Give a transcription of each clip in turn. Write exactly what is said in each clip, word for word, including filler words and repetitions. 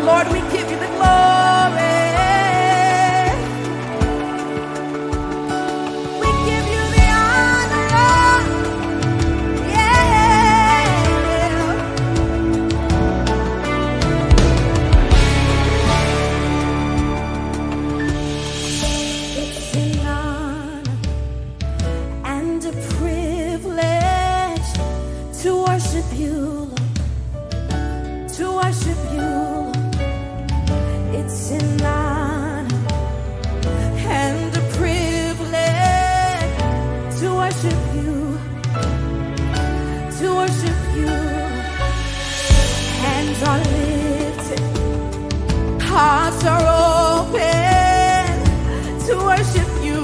Lord, we give you the glory. We give you the honor, Lord. Yeah. It's an honor and a privilege to worship you, Lord. To worship you, Lord. It's an honor and a privilege to worship you, to worship you. Hands are lifted, hearts are open to worship you,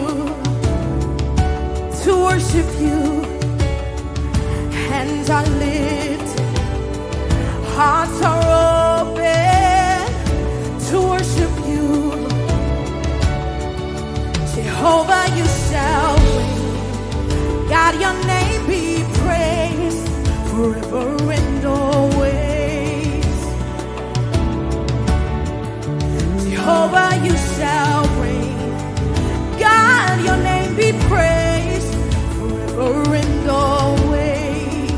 to worship you. Hands are lifted, hearts are open to worship you. Jehovah, you shall reign. God, your name be praised forever and always. Jehovah, you shall reign. God, your name be praised forever and always.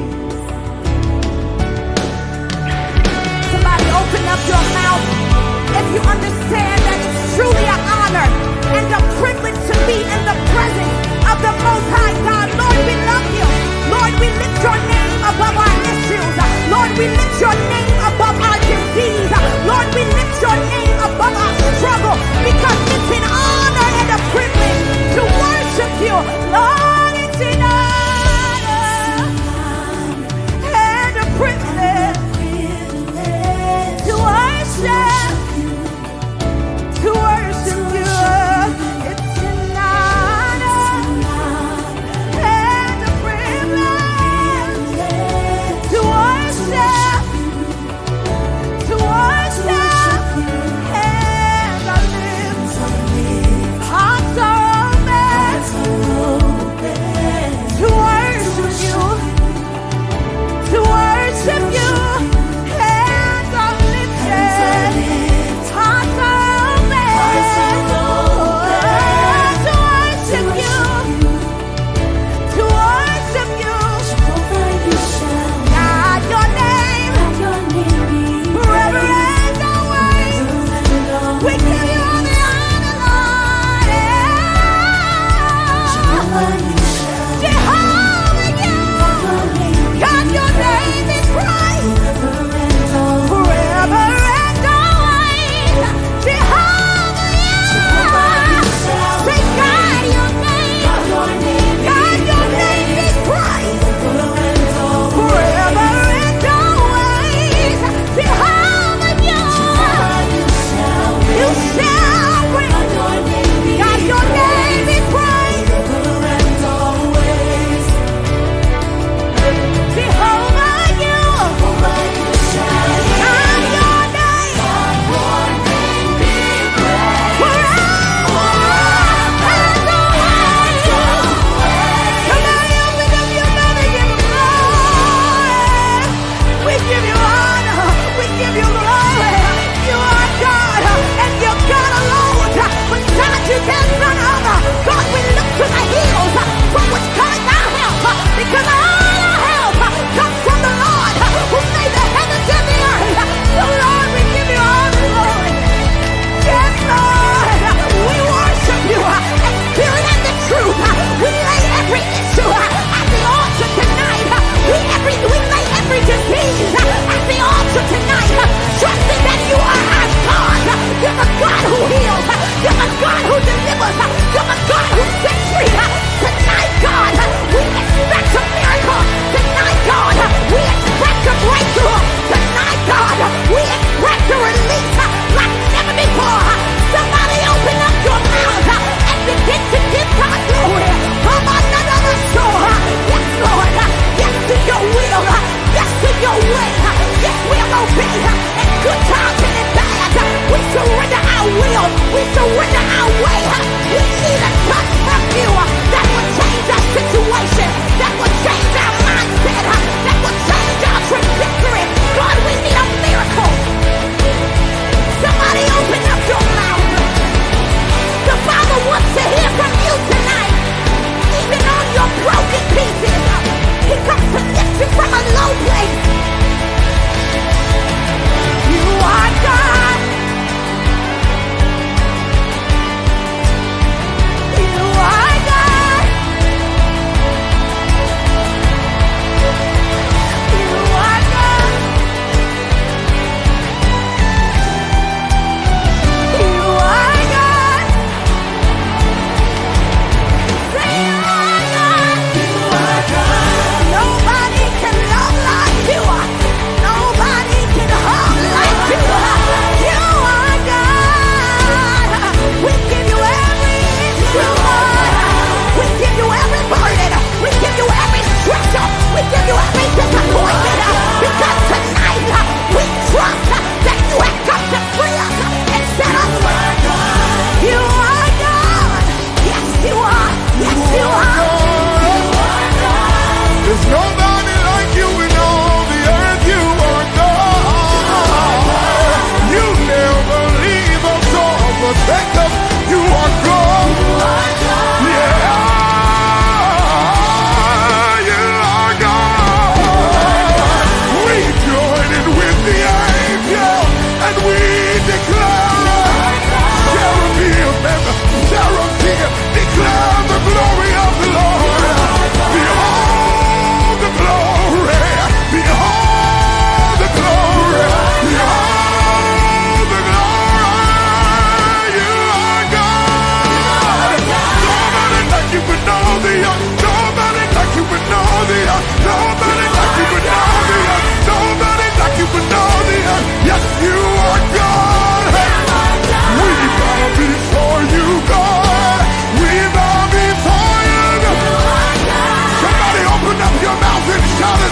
Somebody open up your mouth if you understand that it's truly an honor and a privilege to be in the presence of the Most High God. Lord, we love you. Lord, we lift your name above our issues. Lord, we lift your name above our disease. Lord, we lift your name above our struggle because it's an honor and a privilege to worship you. Lord, it's an honor and a privilege to worship, to worship you. It's an honor and a privilege.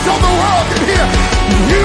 so the world can hear. You